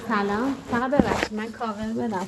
سلام. فقط ببخشید من کاور بدم.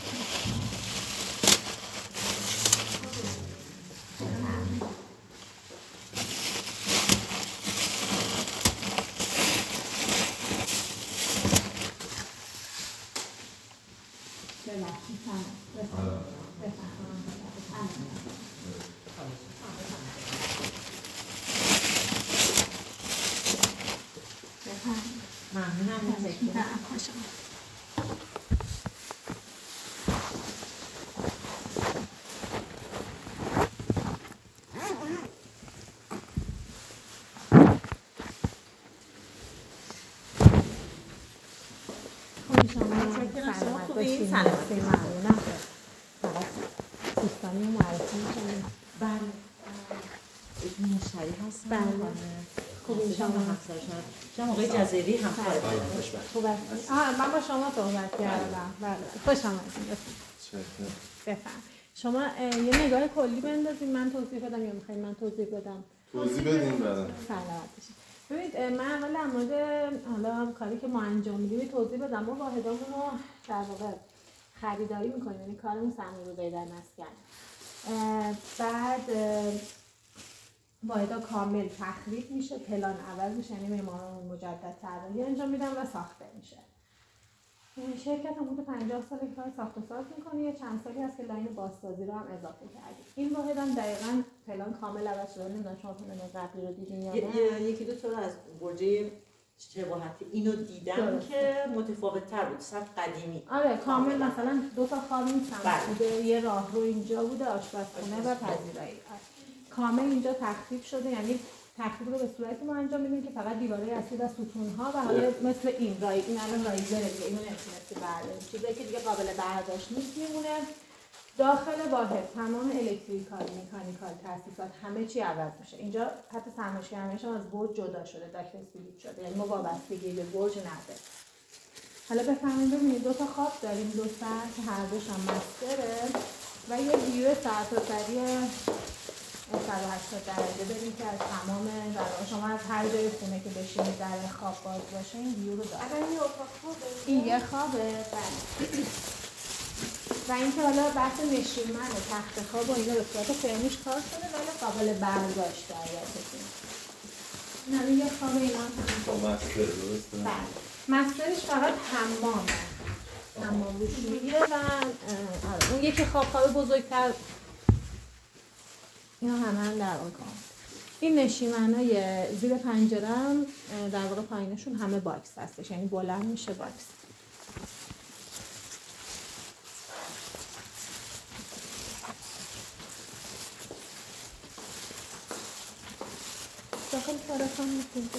شما آقای جزیری همکار خوب است. من با شما صحبت کردم. بله. خوش آمدید. بفهم. شما یه نگاه کلی بندازید من توضیح بدم یا میخواید من توضیح بدم؟ توضیح بدین بعدا. سلامت باشید. ببینید من اول در مورد حالا کاری که ما انجام میدیم توضیح بدم. ما واحدامون رو در واقع خریداری میکنیم، یعنی کارمون سرمایه‌گذاری در مسکن. بعد واحدها کامل تخریب میشه، پلان عوض میشه، یعنی معماران مجدد طراحی انجام میدن و ساخته میشه. شرکت حدود 50 سال کار ساخت و ساز میکنه، یه چند سالی هست که لاین بازسازی رو هم اضافه کردیم. این واحد هم دقیقاً پلان کامل عوض شده. نمیدونم شما پلان قبلی رو دیدین یا نه؟ یکی دو تا از برج شباهتی اینو دیدم که متفاوت تر بود، صف قدیمی. آره کامل مثلا دو تا خواب سمت بوده، یه راهرو اینجا بوده، آشپزخونه و پذیرایی. کامل اینجا تخریب شده، یعنی تخریب رو به صورتی ما انجام میدیم که فقط دیواره اصلی و ستون‌ها و حالا مثل این الان رایزره دیگه، اینو نمی‌تونستی برداری. چیزایی که دیگه قابل برداشت نیست میمونه. داخل واحد تمام الکتریکال، مکانیکال، تاسیسات همه چی عوض میشه. اینجا حتی سرمایه‌گذاریش هم از برج جدا شده، داکت اسپلیت شده، یعنی ما وابستگی به برج نداره. حالا بفرمایید ببینید دو تا خواب داریم، دو سر که هر دوش هم مستره و یه ویو سرتاسری 180 درجه داریم که از تمام در شما از هر جای خونه که بشینید در خواب باز باشه این ویو رو داره. این اتاق خوابه؟ این یه خوابه. بله. و اینکه حالا بحث نشیمن و تخت خواب و اینا به صورت فرنیش کار شده ولی قابل برداشت دریاتتون. این یه خواب اینا با مستر درسته؟ بله. مسترش فقط حمامه. حمام روش میگیره و اون یکی خواب بزرگتر اینا همه در واقع کار. این نشیمنای زیر پنجره هم در واقع پایینشون همه باکس هستش، یعنی بلند میشه باکس. داخل کارتان میتونید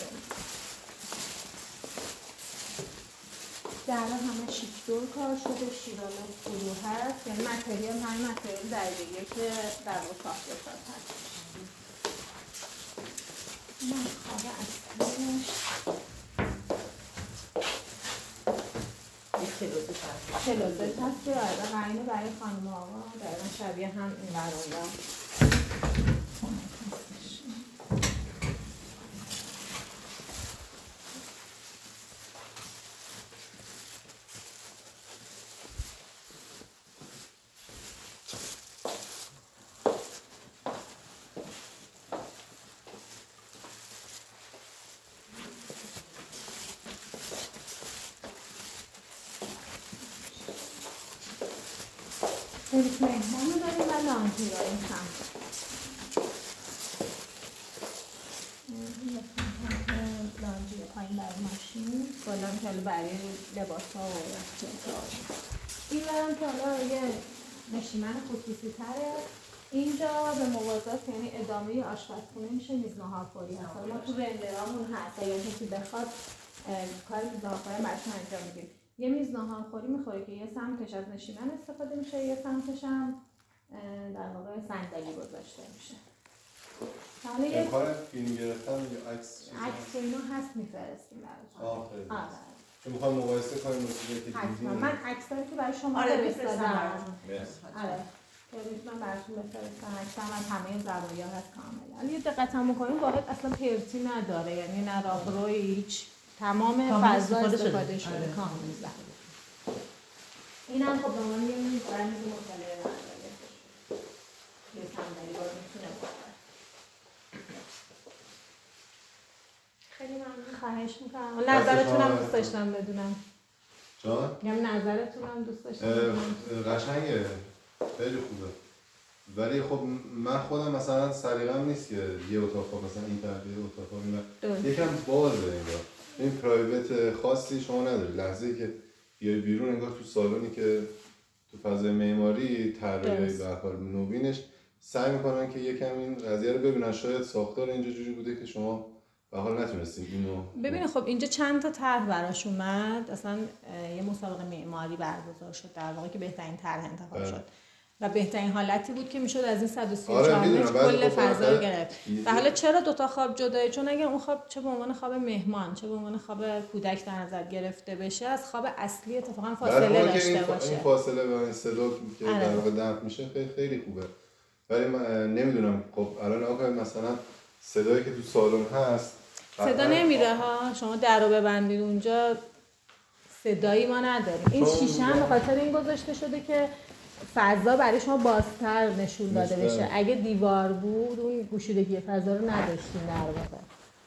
در همه شیکدور کار شده، شیرانه فرو هست، یعنی متریال همین متریال درجه‌ایه که در واقع ساخته شده هست. من خواب اصلیش کلوزت هست که قرینه برای خانم و آقا دقیقا شبیه هم این برانده. سرویس مهمان رو داریم و لانجی داریم سمت. لانجی پایین برای ماشین، بالا که برای لباس ها و رفتار. این برم که حالا یه نشیمن خصوصی تره. اینجا به موازات یعنی ادامه آشپزخونه میشه، میز ناهارخوری هست. ما تو رندرامون هست اگر کسی بخواد کار میز ناهارخوری براشون انجام میدیم. یه میز ناهارخوری میخوره که یه سمتش از نشیمن استفاده میشه، یه سمتش هم در واقع صندلی گذاشته میشه. حالا یه کار فیلم گرفتن یا عکس اینو هست میفرستیم براتون. آره. چون میخوام مقایسه کنیم با چیزی که دیدیم. من عکسایی که برای شما فرستادم. آره. که من براتون بفرستم. عکسام از همه زوایاها هست کاملا. ولی دقت هم می‌کنیم واحد اصلا پرتی نداره، یعنی نه راهروی هیچ تمام فضا استفاده استفاده شده. شده کاملا. اینم خب به عنوان یه میز برای میز مطالعه برداره یه صندلی رو میتونه برداره. خیلی ممنون. خواهش میکنم. نظرتونم دوست داشتم بدونم. جان؟ میگم نظرتونم دوست داشتم بدونم. قشنگه، خیلی خوبه. ولی خب من خودم مثلا سلیقه‌م نیست که یه اتاق مثلا این طرف یه اتاق میبرم. یکم بازه انگار. این پرایوت خاصی شما نداری. لحظه‌ای که بیای بیرون انگار تو سالونی که تو فضای معماری طراحی به هر حال نوینش سعی میکنن که یکم این قضیه رو ببینن. شاید ساختار اینجا جوری بوده که شما به حال نتونستید اینو ببینید خب اینجا چند تا طرح براش اومد. اصلا یه مسابقه معماری برگزار شد در واقع که بهترین طرح انتخاب شد و بهترین حالتی بود که میشد از این 134 متر کل فضا رو گرفت. و حالا چرا دو تا خواب جدایه؟ چون اگر اون خواب چه به عنوان خواب مهمان چه به عنوان خواب کودک در نظر گرفته بشه از خواب اصلی اتفاقا فاصله داشته باشه. این فاصله و این صدا که در واقع دمپ میشه خیلی خوبه. ولی من نمیدونم خب الان آقا مثلا صدایی که تو سالن هست صدا نمیره ها. شما در رو ببندید اونجا صدایی ما نداریم. این شیشه هم به خاطر این گذاشته شده که فضا برای شما بازتر نشون داده بشه. اگه دیوار بود اون گشودگی فضا رو نداشتیم در واقع.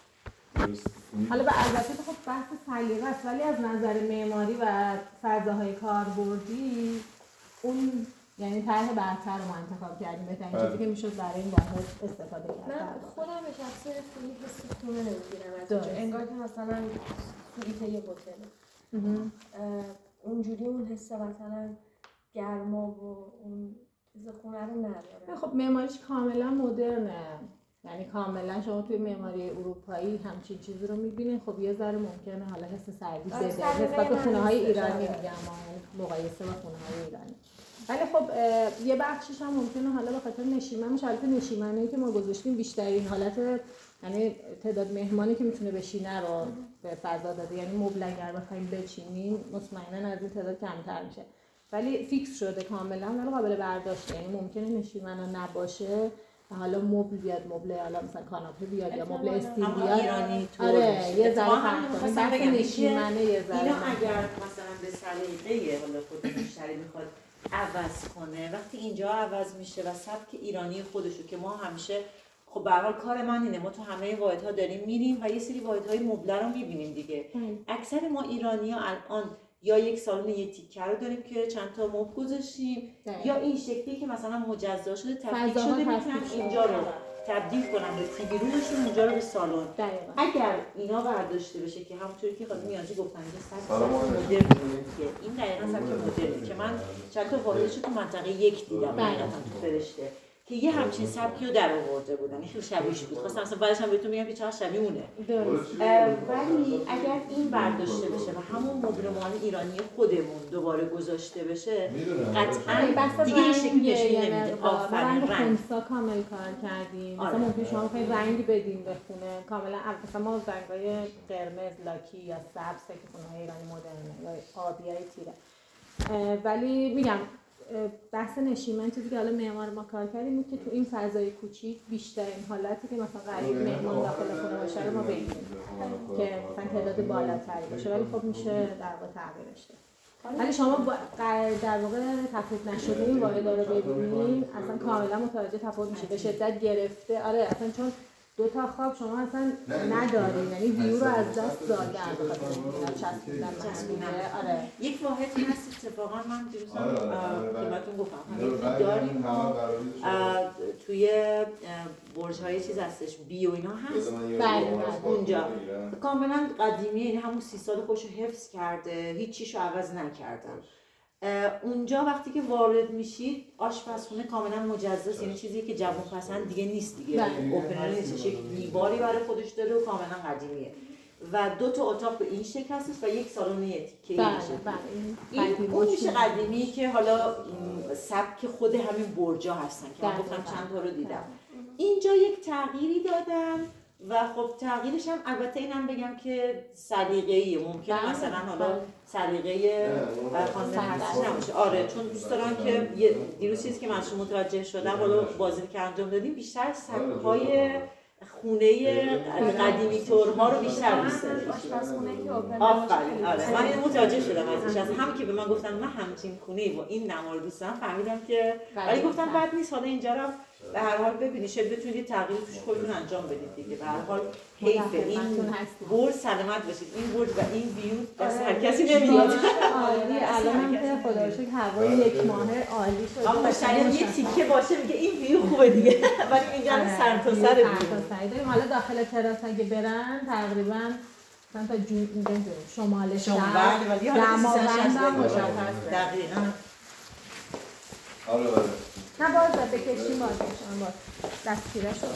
حالا به البته خب بحث سلیقه است ولی از نظر معماری و فضاهای کاربردی اون یعنی طرح برتر رو ما انتخاب کردیم. بهترین چیزی که میشد برای این واحد استفاده کرد. من خودم به شخصه خیلی حس خونه نمیگیرم از اینجا. انگار که مثلا سویت یه هتل. اونجوری اون حس مثلا گرما و اون چیز خونه رو نداره. خب معماریش کاملا مدرنه. یعنی کاملا شما توی معماری اروپایی همچین چیزی رو می‌بینید. خب یه ذره ممکنه حالا حس سردی بده نسبت به خونه‌های ایرانی میگم مقایسه با خونه‌های ایرانی. ولی خب یه بخشش هم ممکنه حالا به خاطر نشیمنش البته نشیمنی که ما گذاشتیم بیشترین حالت یعنی تعداد مهمانی که میتونه بشینه رو به فضا داده. یعنی مبل اگر بخوایم بچینیم مطمئنا از این تعداد کمتر میشه. ولی فیکس شده کاملا ولی قابل برداشته. یعنی ممکنه نشیمنا نباشه و حالا مبل بیاد مبل حالا مثلا کاناپه بیاد یا مبل استیل بیاد. ایرانی آره یه ذره خواستم بگم نشیمنه یه ذره اینا اگر مثلا به سلیقه حالا خود مشتری میخواد عوض کنه وقتی اینجا عوض میشه و سبک ایرانی خودشو که ما همیشه خب به هر حال کار من اینه ما تو همه واحدها داریم میریم و یه سری واحدهای مبله رو میبینیم دیگه. اکثر ما ایرانی‌ها الان یا یک سالن یه تیکه رو داریم که چند تا مبل گذاشتیم یا این شکلی که مثلا مجزا شده تبدیل شده میتونن اینجا رو تبدیل کنم به تیوی رومشون اونجا رو به سالن. اگر اینا برداشته بشه که همونطوری که خانم نیازی گفتن که سبک مدرن که این دقیقاً سبک مدرنه که من چند تا واحدش تو منطقه یک دیدم حقیقتاً تو فرشته که یه همچین سبکی رو در آورده بودن. این خیلی شبیهش بود. خواستم مثلا بعدش هم بهتون میگم که چقدر شبیه اونه. ولی اگر این برداشته بشه و همون مبلمان ایرانی خودمون دوباره گذاشته بشه قطعاً دیگه این شکلی نشون نمیده. آفرین رنگ کامل کار کردیم. مثلا ممکن شما بخواید رنگ بدیم به خونه کاملا مثلا ما رنگ‌های قرمز لاکی یا سبز که خونه‌های ایرانی مدرنه یا آبیای تیره. ولی میگم بحث نشیمن چیزی که حالا معمار ما کار کردیم بود که تو این فضای کوچیک بیشترین حالتی که مثلا قریب مهمان داخل خونه باشه رو ما بگیریم که مثلا تعداد بالاتری باشه ولی خب میشه در واقع تغییرش داد. ولی شما در واقع تفاوت نشده این واحدها رو ببینید اصلا کاملا متوجه تفاوت میشه به شدت گرفته. آره اصلا چون دو تا خواب شما اصلا ندارید یعنی ویو رو از دست دادن به خاطر اینکه چسبیدن. آره یک واحد هست اتفاقا من دیروز خدمتتون گفتم داریم ما توی برج‌های چیز هستش بی و اینا هست اونجا کاملا قدیمیه یعنی همون 30 سال خودشو حفظ کرده هیچ چیشو عوض نکردن. اونجا وقتی که وارد میشید آشپزخونه کاملا مجزاست یعنی چیزی که جوان پسند دیگه نیست دیگه اوپنری نیست یک دیواری برای خودش داره و کاملا قدیمیه و دو تا اتاق به این شکل هستش و یک سالن یه تیکه این اون میشه قدیمی که حالا سبک خود همین برجا هستن که من گفتم چند تا رو دیدم. اینجا یک تغییری دادن و خب تغییرش هم البته اینم بگم که سلیقه‌ایه ممکنه مثلا حالا سلیقه خانم هستش نباشه. آره چون دوست دارم که دیروز چیزی که من از شما متوجه شدم حالا بازی که انجام دادیم بیشتر سبک‌های خونه قدیمی تورها رو بیشتر دوست داره. آشپزخونه که اوپن آفرین. آره من اینو متوجه شدم ازش. از همین که به من گفتن من همچین خونه با این نما رو دوست دارم فهمیدم که ولی گفتم بد نیست حالا اینجا رو به هر حال ببینید شاید بتونید یه تغییر توش خودتون انجام بدید دیگه. به هر حال حیفه این برج سلامت باشید. این برج و این ویو دست هر کسی نمیاد. عالی. الانم که خدا رو شکر هوای یک ماهه عالی شده. اما شاید یه تیکه باشه میگه این ویو خوبه دیگه. ولی اینجا سر تا سر داریم. حالا داخل تراس اگه برن تقریبا مثلا تا شمال شهر دماوند هم مشخص دقیقاً. آره نه باز بکشیم باز بکشیم باز دستگیره شد.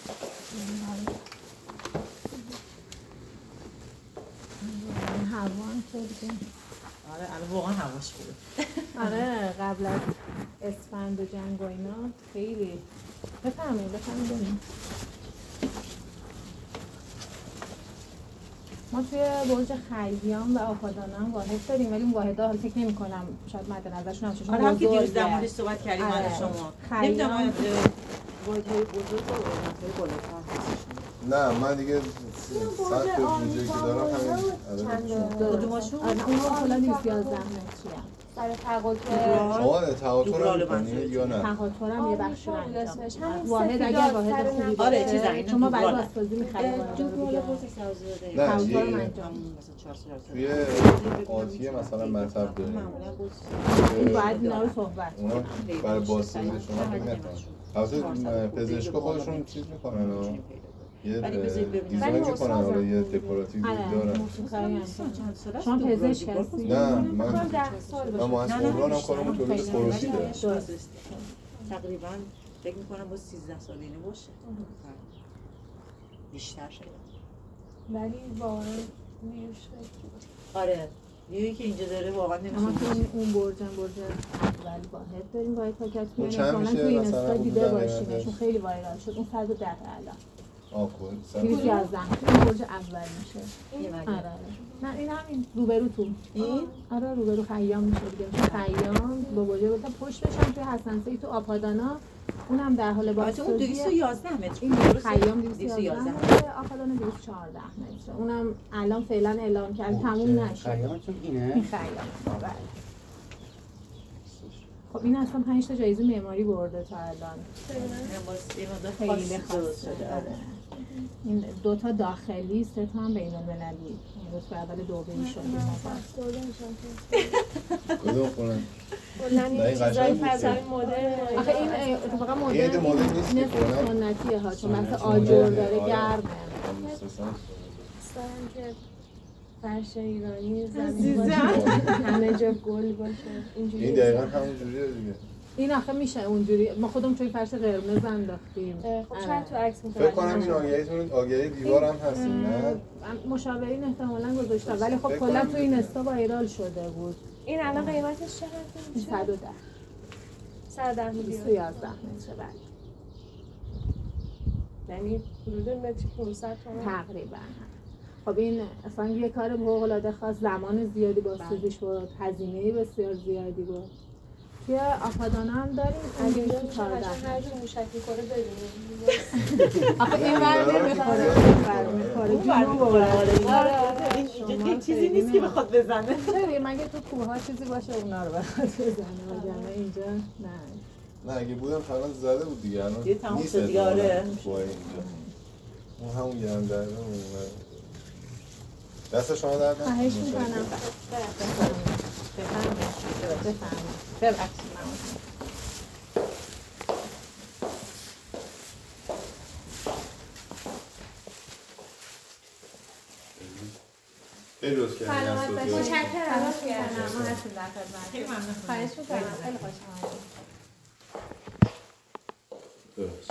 هوا هم که دیگه آره الان واقعا هواش خوبه. آره قبل از اسفند و جنگ و اینا خیلی بفرمایید بریم. ما توی برج خیام و آپادانا هم واحد داریم ولی اون واحدها حالا فکر نمی‌کنم شاید مد نظرشون هم چشون آره هم که دیروز بزرگه. در موردش صحبت کردیم آره. از شما خیام. نمیدونم واحدهای بزرگ و واحدهای بالاتر هستشون. نه من دیگه سطح بودجه که دارم همین کدوماشون؟ آره اون حالا 11 متریه. سر تقاطع شما تقاطع رو می‌کنید یا نه؟ تقاطعم یه بخش رو انجام اسمش میدم. همین واحد اگر واحد خوبی باشه آره چیز این شما بعد واسطازی می‌خرید دوباره نه تقاطع رو یه انجام توی آتیه مثلا مطب داریم این باید اینا رو صحبت اونا برای بازسازی شما فکر نکنم. البته پزشکا خودشون چیز میکنن و یه دیزاین میکنن و یه دکوراتیو دارن. شما پزشک هستی؟ نه من 10 سال من مهندس عمرانم کارم تولید خورشیده. تقریبا فکر میکنم با 13 سالینه باشه بیشتر شده ولی واقعا میوش آره ویویی که اینجا داره واقعا اما نمیشه تو اون برج اول واحد داریم واحد پاکت اون چند می‌کنن میشه تو این مثلا استا اون دیده دقیقه باشین دقیقه. چون خیلی وایرال شد اون 110 الان آکل 211 این برج اول میشه یه آره مگه آره نه این همین روبرو تو این آره روبرو خیام میشه دیگه چون خیام با برج گفتم پشتش هم توی حسن سید تو آپادانا اونم در حال البته اون بازسازی 211 متر این خیام 211 211 متر آپادانا 214 متر اونم الان فعلا اعلام کرد تموم نشد خیامتون اینه؟ این خیام بله خب این اصلا 5 تا جایزه معماری برده تا الان خیلی خاص شده آره. این 2 تا داخلی 3 تا هم بین المللی رتبه اول دبی شد کدوم خونه؟ کلا این چیزای فضای مدرن آخه این اتفاقا یه عده مدرن مدرن نیست که نصف کنن. سنتیه ها چون مثل آجر داره آره. گرمه دوستان که فرش ایرانی زمین باشه همه جا گل باشه اینجوری این دقیقا همون جوریه دیگه. این آخه میشه اونجوری ما خودمون توی فرش قرمز انداختیم خب شاید تو عکس فکر کنم این آگهیتون آگهی دیوار هم هست نه؟ مشاورین احتمالاً گذاشتن ولی خب کلا تو این استا وایرال شده بود این الان قیمتش چقدر میشه 110 110 میلیون 211 متر بعد یعنی حدود متر 500 تومان تقریبا خب این اصلا یه کار فوق‌العاده خاص زمان زیادی بازسازیش بود هزینه بسیار زیادی بود توی آپادانا هم داریم اگه اگه اینجا تو میشه کار قشنگ هر جور موشک میخوره ببینیم آخه این ور نمیخوره اون بر می‌خوره آره اینجا که چیزی نیست که بخواد بزنه چرا مگه تو کوه ها چیزی باشه اونا رو بخواد بزنه وگرنه اینجا نه نه اگه بودم فعلا زده بود دیگه الان دیگه تموم نیست شد دیگه، آره. با اینجا اون همون گرم درده دست شما درد نکنه. خواهش میکنم بفرمایید ببخشید خیلی روز کردی سلامت باشید. متشکرم. ما هستیم در خدمت. خیلی ممنون. خواهش میکنم خیلی خوشحال درست